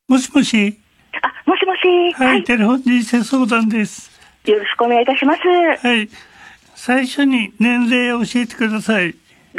もしもし。 もしもし。 はい、テレフォン人生相談です。 よろしくお願いいたします。 はい。最初に年齢を教えてください。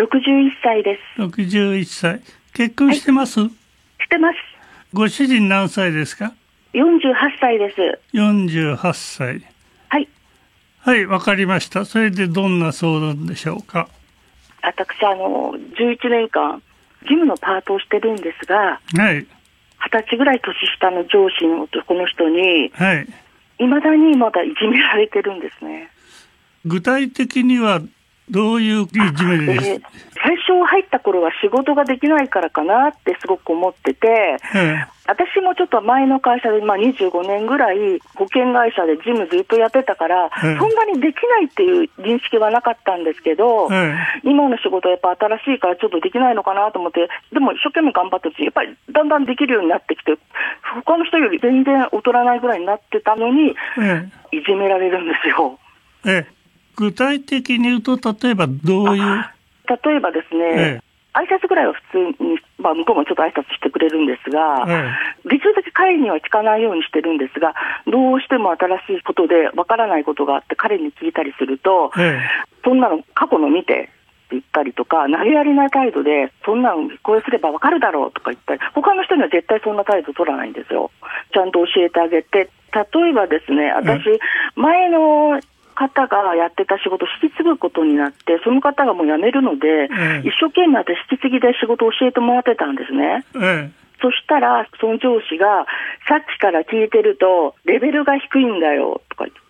61歳です。 61歳。結婚してます？ してます。 ご主人何歳ですか ？48歳です。 48歳。 はい。 はい、わかりました。それでどんな相談でしょうか？ 私、11年間、事務のパートをしてるんですが、 はい。 20歳ぐらい年下の上司の男の人に、 はい。 未だにまだいじめられてるんですね。 具体的にはどういういじめです？ 最初入った頃は仕事ができないからかなってすごく思ってて、私もちょっと前の会社で、25年ぐらい保険会社で事務ずっとやってたから、そんなにできないっていう認識はなかったんですけど、今の仕事はやっぱ新しいからちょっとできないのかなと思って、でも一生懸命頑張ってるうちにやっぱりだんだんできるようになってきて、他の人より全然劣らないぐらいになってたのに、いじめられるんですよ。 具体的に言うと、例えばどういう？ 例えばですね、挨拶ぐらいは普通に、向こうもちょっと挨拶してくれるんですが、できるだけ彼には聞かないようにしてるんですが、どうしても新しいことでわからないことがあって彼に聞いたりすると、そんなの過去の見てって言ったりとか、投げやりな態度で、そんなのこれすればわかるだろうとか言ったり、他の人には絶対そんな態度取らないんですよ。ちゃんと教えてあげて、例えばですね、私、前の方がやってた仕事を引き継ぐことになって、その方がもう辞めるので、一生懸命私引き継ぎで仕事を教えてもらってたんですね。そしたらその上司が、さっきから聞いてるとレベルが低いんだよとか言って、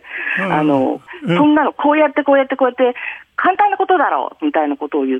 そんなのこうやって簡単なことだろうみたいなことを言って、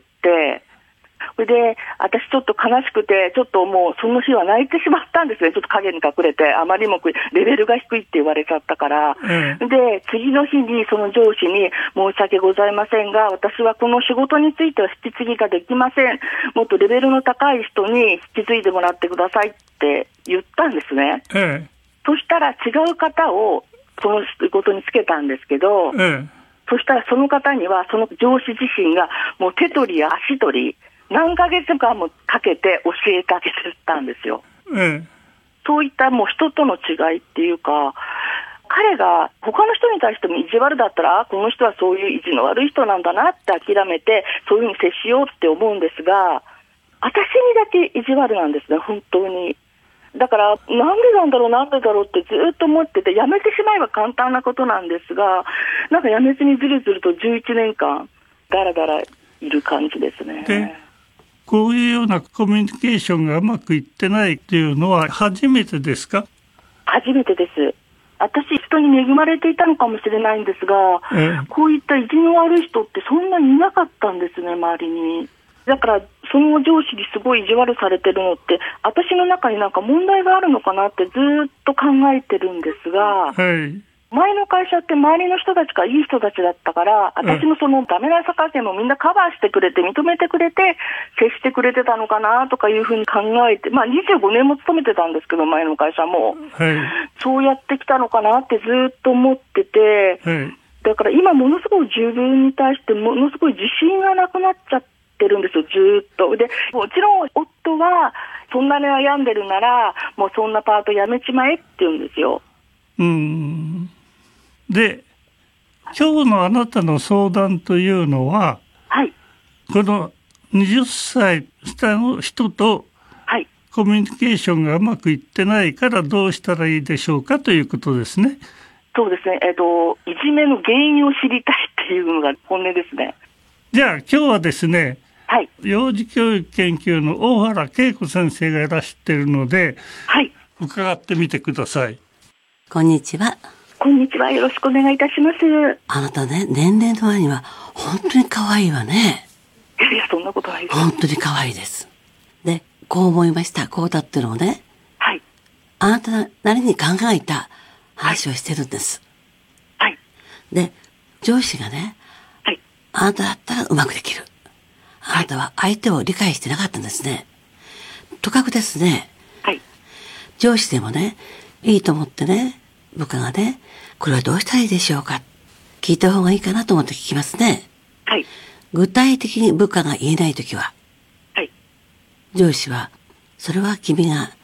それで私ちょっと悲しくて、ちょっともうその日は泣いてしまったんですね。ちょっと影に隠れて、あまりにもレベルが低いって言われちゃったから、で次の日にその上司に、申し訳ございませんが、私はこの仕事については引き継ぎができません、もっとレベルの高い人に引き継いでもらってくださいって言ったんですね。そしたら違う方をその仕事につけたんですけど、そしたらその方にはその上司自身がもう手取りや足取り何ヶ月間もかけて教えてあげてたんですよ。そういったもう人との違いっていうか、彼が他の人に対しても意地悪だったら、この人はそういう意地の悪い人なんだなって諦めて、そういうふうに接しようって思うんですが、私にだけ意地悪なんですね、本当に。だからなんでなんだろうってずっと思ってて、やめてしまえば簡単なことなんですが、なんかやめずにずるずると11年間だらだらいる感じですね。 こういうようなコミュニケーションがうまくいってないっていうのは初めてですか？ 初めてです。私、人に恵まれていたのかもしれないんですが、こういった意地の悪い人ってそんなにいなかったんですね、周りに。だからその上司にすごい意地悪されてるのって、私の中になんか問題があるのかなってずっと考えてるんですが、前の会社って周りの人たちがいい人たちだったから、私のそのダメなさ加減もみんなカバーしてくれて、認めてくれて接してくれてたのかなとかいうふうに考えて、25年も勤めてたんですけど、前の会社も、そうやってきたのかなってずっと思ってて、だから今ものすごい自分に対してものすごい自信がなくなっちゃってるんですよ、ずっと。でもちろん夫はそんなに悩んでるならもうそんなパートやめちまえって言うんですよ。 で、今日のあなたの相談というのは、この20歳下の人とコミュニケーションがうまくいってないからどうしたらいいでしょうかということですね。 そうですね。いじめの原因を知りたいっていうのが本音ですね。 じゃあ今日はですね、幼児教育研究の大原恵子先生がいらしているので、伺ってみてください。 こんにちは。 こんにちは。よろしくお願いいたします。 あなたね、年齢の割には本当に可愛いわね。 いや、そんなことないです。 本当に可愛いです。で、こう思いました。こうだってのをね。あなたなりに考えた話をしてるんです。で、上司がね、あなただったらうまくできる。あなたは相手を理解してなかったんですね。とかくですね、上司でもね、いいと思ってね、部下がね、これはどうしたらいいでしょうか、聞いた方がいいかなと思って聞きますね。具体的に部下が言えないときは、上司はそれは君が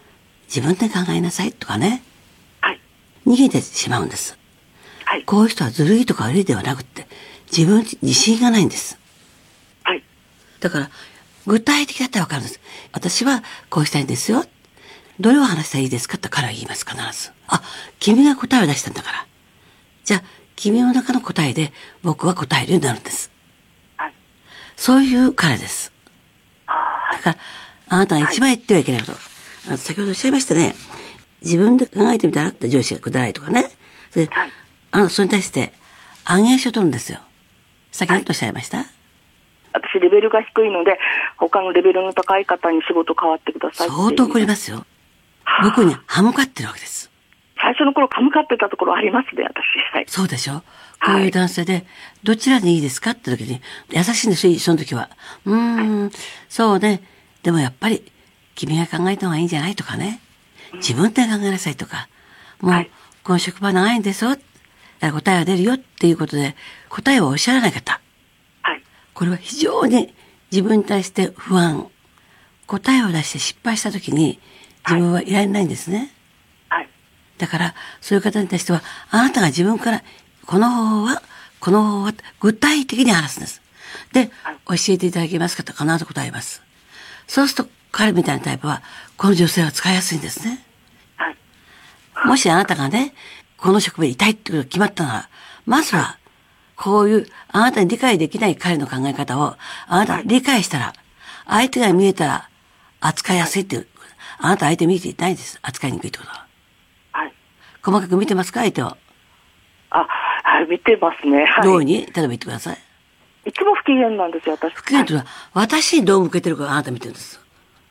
自分で考えなさいとかね、 はい、 逃げてしまうんです。はい、こういう人はずるいとか悪いではなくて、自分に自信がないんです。 はい。 だから、具体的だったらわかるんです。私はこうしたいんですよ。どれを話したらいいですかって彼は言います、必ず。あ、君が答えを出したんだから。じゃあ、君の中の答えで僕は答えるようになるんです。 はい。 そういう彼です。だから、あなたが一番言ってはいけないこと。先ほどおっしゃいましたね。自分で考えてみたらって上司がくだらないとかね。それで、それに対して、暗記書を取るんですよ。先ほどおっしゃいました、 私レベルが低いので、他のレベルの高い方に仕事変わってくださいって。 相当怒りますよ。僕に歯向かってるわけです。 最初の頃歯向かってたところありますね、私。はい、 そうでしょ。こういう男性で、どちらでいいですかって時に、優しいんですよ、その時は。そうね。でもやっぱり、君が考えた方がいいんじゃないとかね。自分で考えなさいとか。もう、この職場長いんですよ。答えが出るよっていうことで、答えをおっしゃらない方。 はい。 これは非常に自分に対して不安。答えを出して失敗した時に、自分はいられないんですね。 はい。 だから、そういう方に対しては、あなたが自分から、この方法は、具体的に話すんです。で、教えていただけますかと必ず答えます。そうすると、彼みたいなタイプは、この女性は使いやすいんですね。 はい。 もしあなたがね、この職場にいたいってことが決まったなら、まずは、こういう、あなたに理解できない彼の考え方を、あなたが理解したら、相手が見えたら、扱いやすいっていう、あなた相手見ていないです。扱いにくいってことは。 はい。 細かく見てますか、相手を。 はい、見てますね。はい。 どうに、例えば言ってください。 いつも不機嫌なんですよ、私。 不機嫌というのは、私にどう向けてるかあなた見てるんです。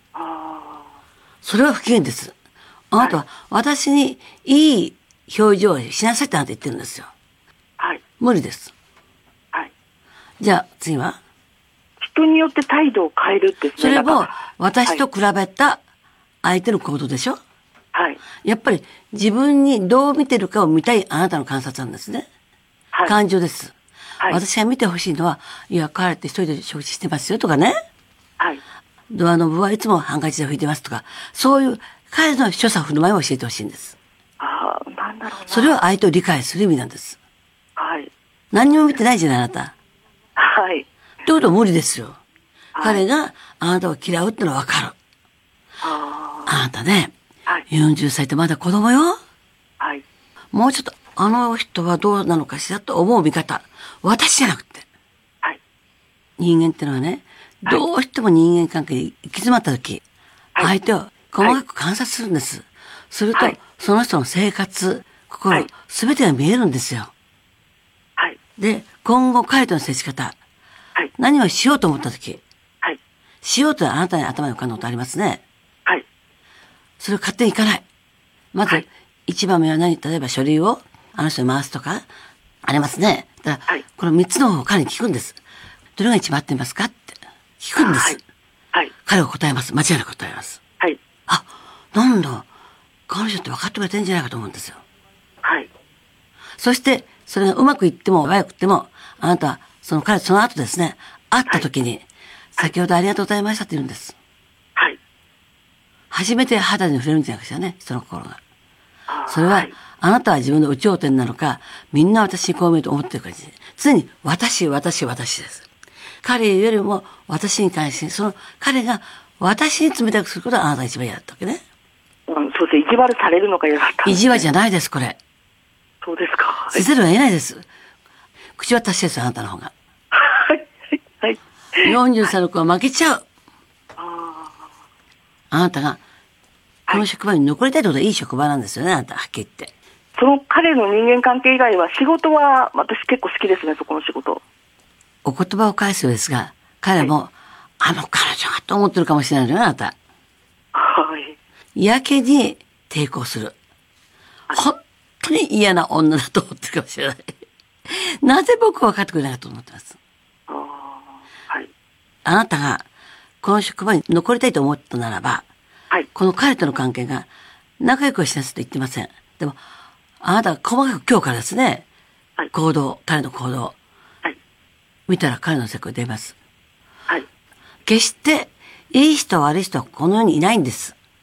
それは不機嫌です。あなたは私にいい表情をしなさいってあなた言ってるんですよ。 はい。 無理です。 はい。 じゃあ次は人によって態度を変えるってそれも私と比べた相手の行動でしょ。 はい。 やっぱり自分にどう見てるかを見たいあなたの観察なんですね。はい。感情です。はい。私が見てほしいのは、いや、彼って一人で食事してますよとかね。はい。ドアノブはいつもハンカチで拭いてますとか、そういう彼の所作振る舞いを教えてほしいんです。 ああ、なんだろうな。 それは相手を理解する意味なんです。 はい。 何にも見てないじゃない、あなた。 はい。 ということは無理ですよ。はい、彼があなたを嫌うってのはわかる。 あなたね、 はい、 40歳ってまだ子供よ。 はい。 もうちょっとあの人はどうなのかしらと思う見方。私じゃなくて。 はい。 人間ってのはね、どうしても人間関係に行き詰まった時、はい、相手を細かく観察するんです。すると、はい、その人の生活、心、すべてが見えるんですよ。 はい。 で、今後彼との接し方、はい、何をしようと思った時、はい、しようとあなたに頭に浮かんだことありますね。 はい。 それを勝手にいかない。まず、一番目は何？例えば書類をあの人に回すとか、ありますね。だから、この3つの方を彼に聞くんです。どれが一番合ってますかって聞くんです。 はい。 彼が答えます。間違いなく答えます。 はい。 あ、なんだ。彼女って分かってくれてるんじゃないかと思うんですよ。 はい。 そして、それがうまくいっても悪くっても、あなたは、その後ですね、会った時に、先ほどありがとうございましたって言うんです。 はい。 初めて肌に触れるんじゃなくてね、人の心が。それは、あなたは自分の有頂天なのか、みんな私にこう見ると思ってる感じで、常に私です。彼よりも私に関して、その彼が私に冷たくすることはあなたが一番嫌だったわけね。 そうですね。意地悪されるのが嫌だった、 意地悪じゃないです、これ。 そうですか。 せざるを得ないです。口は達者ですよ、あなたの方が。 はい。はい。 40歳の子は負けちゃう。あなたが、この職場に残りたいってことはいい職場なんですよね、あなた、はっきり言って。 その彼の人間関係以外は、仕事は私結構好きですね、そこの仕事。 お言葉を返すようですが、彼も、あの彼女がと思ってるかもしれないのよ、あなた。 はい。 やけに抵抗する。本当に嫌な女だと思ってるかもしれない。なぜ僕は分かってくれないかと思ってます。 はい。 あなたが、この職場に残りたいと思ったならば、 はい。 この彼との関係が仲良くしなさいと言ってません。でも、あなたが細かく今日からですね、はい、彼の行動、はい、見たら彼の世界出ます。はい。決して、いい人悪い人はこの世にいないんです。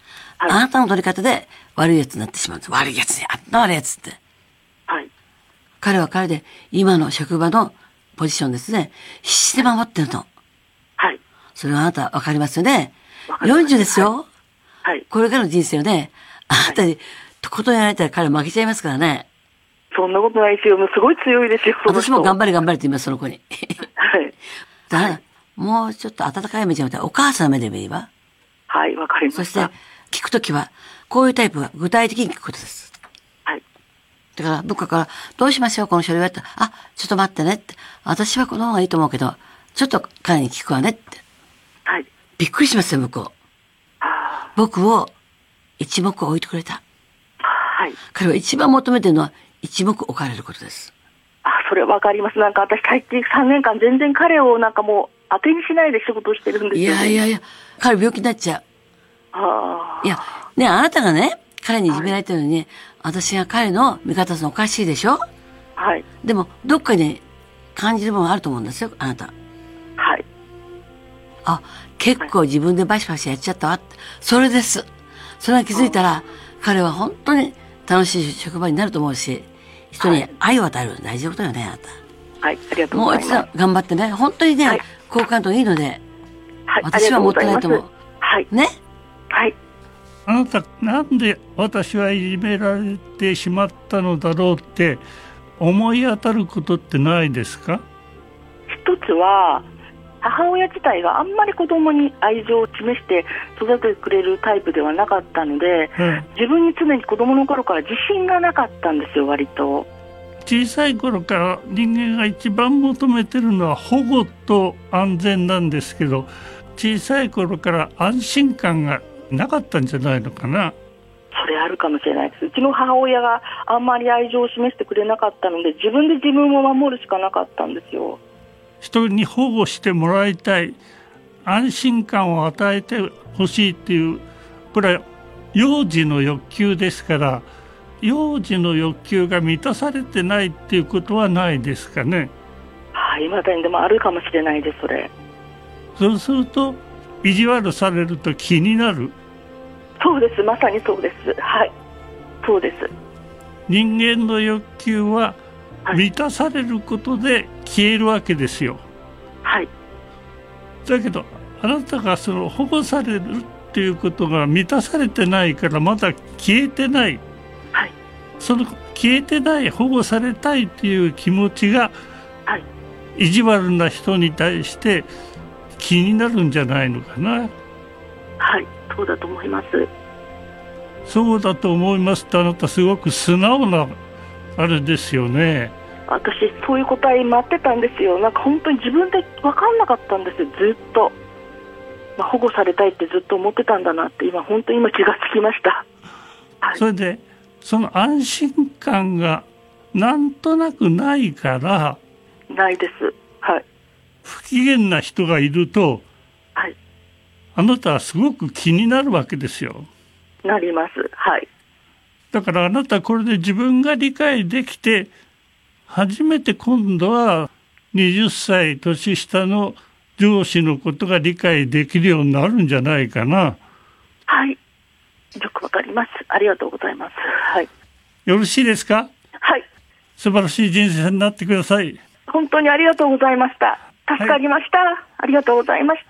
あなたの取り方で悪いやつになってしまうんです。悪いやつね。あんな悪いやつって。 はい。 彼は彼で今の職場のポジションですね。必死で守ってるの。 はい。 それはあなたわかりますよね。40ですよ。 はい。 これからの人生をね、あなたにとことんやられたら彼は負けちゃいますからね。 そんなことないですよ。もうすごい強いですよ。 私も頑張れ頑張れって言います、その子に。 はい。 だから、もうちょっと温かい目じゃなくて、お母さんの目でもいいわ。 はい、わかりました。 そして、聞くときは、こういうタイプは具体的に聞くことです。 はい。 だから、部下から、どうしましょう、この書類はって。あ、ちょっと待ってねって。私はこの方がいいと思うけど、ちょっと彼に聞くわねって。 はい。 びっくりしますよ、向こう。僕を一目置いてくれた。 はい。 彼は一番求めてるのは、一目置かれることです。 それわかります。なんか私最近3年間全然彼をなんかもう当てにしないで仕事をしてるんですよ、ね。 いや、彼病気になっちゃう。いや、ね、あなたがね、彼にいじめられてるのに、はい、私が彼の味方するのおかしいでしょ？ はい。 でも、どっかに感じるものあると思うんですよ、あなた。 はい。 あ、結構自分でバシバシやっちゃったわって。それです。それが気づいたら、彼は本当に楽しい職場になると思うし、人に愛を与えるの大事なことよね、あなた。 はい、ありがとうございます。 もう一度頑張ってね。本当にね、はい、好感度いいので、はい、私は持ってないと思う。 はい。 ね。 はい。 あなた、なんで私はいじめられてしまったのだろうって思い当たることってないですか？ 一つは、母親自体があんまり子供に愛情を示して育ててくれるタイプではなかったので、自分に常に子供の頃から自信がなかったんですよ、割と。 小さい頃から人間が一番求めてるのは保護と安全なんですけど、小さい頃から安心感がなかったんじゃないのかな。 それあるかもしれないです。うちの母親があんまり愛情を示してくれなかったので、自分で自分を守るしかなかったんですよ。 人に保護してもらいたい、安心感を与えてほしいっていう、これは幼児の欲求ですから、幼児の欲求が満たされてないっていうことはないですかね。 はい、まだにでもあるかもしれないです、それ。 そうすると意地悪されると気になる。 そうです、まさにそうです。はい、そうです。 人間の欲求は満たされることで消えるわけですよ。 はい。 だけどあなたがその保護されるっていうことが満たされてないからまだ消えてない。 はい。 その消えてない保護されたいっていう気持ちが、 はい、 意地悪な人に対して気になるんじゃないのかな。 はい、そうだと思います。 そうだと思いますって、あなたすごく素直なあれですよね。 私そういう答え待ってたんですよ。なんか本当に自分で分かんなかったんですよ、ずっと。保護されたいってずっと思ってたんだなって本当に今気がつきました。はい、 それでその安心感がなんとなくないから。 ないです。はい。 不機嫌な人がいると、 はい、 あなたはすごく気になるわけですよ。 なります。はい。 だからあなたこれで自分が理解できて、初めて今度は20歳年下の上司のことが理解できるようになるんじゃないかな。 はい。よくわかります。ありがとうございます。はい。 よろしいですか？ はい。 素晴らしい人生になってください。 本当にありがとうございました。助かりました。はい、ありがとうございました。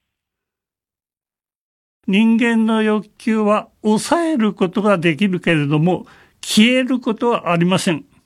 人間の欲求は抑えることができるけれども、消えることはありません。